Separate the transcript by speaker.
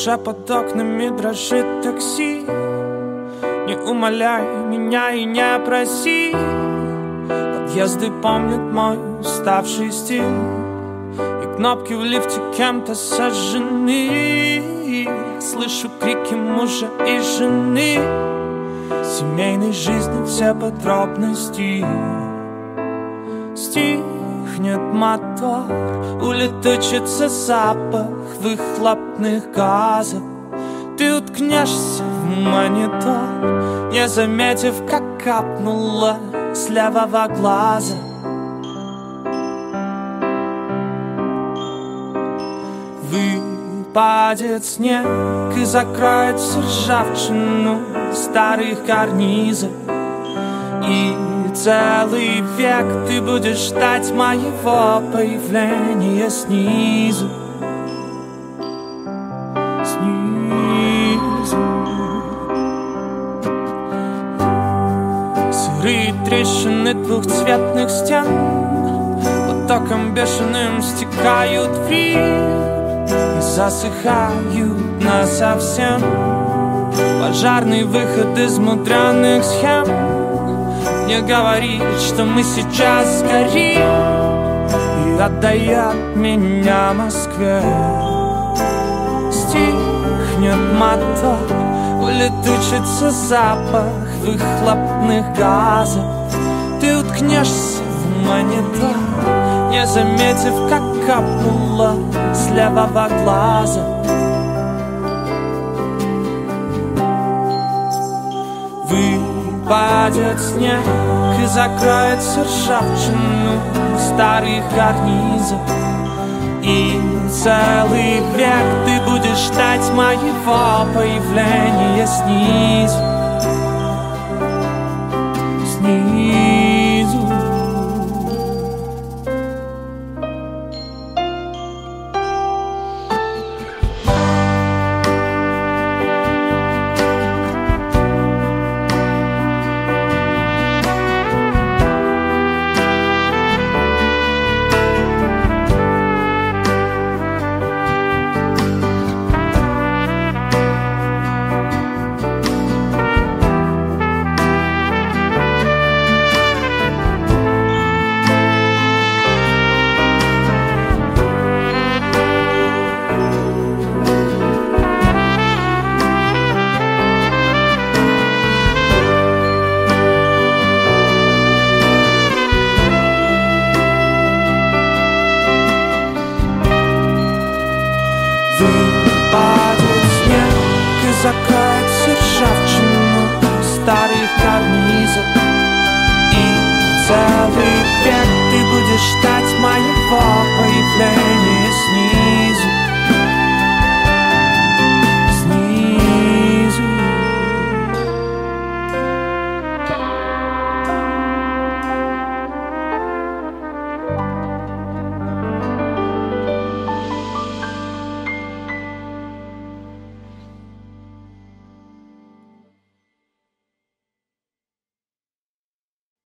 Speaker 1: Душа под окнами дрожит такси. Не умоляй меня и не проси. Подъезды помнят мой уставший стиль, и кнопки в лифте кем-то сожжены. Слышу крики мужа и жены, семейной жизни все подробности. Стихнет мотор, улетучится запах выхлопных газов. Ты уткнешься в монитор, не заметив, как капнуло с левого глаза. Выпадет снег и закроет всю ржавчину старых карнизов, и целый век ты будешь ждать моего появления снизу. Сырые трещины двухцветных стен потоком бешеным стекают в Рим и засыхают насовсем. Пожарный выход из мудрёных схем мне говорит, что мы сейчас сгорим, и отдает меня Москве. Стихнет мотор, улетучится запах выхлопных газов. Ты уткнешься в монитор, не заметив, как капнуло с левого глаза. Выпадет снег и закроет всю ржавчину старых карнизов, и целый век ты будешь ждать моего появления снизу. Снизу. Выпадет снег и закроет всю ржавчину старых карнизов, и целый век ты будешь ждать моего появления.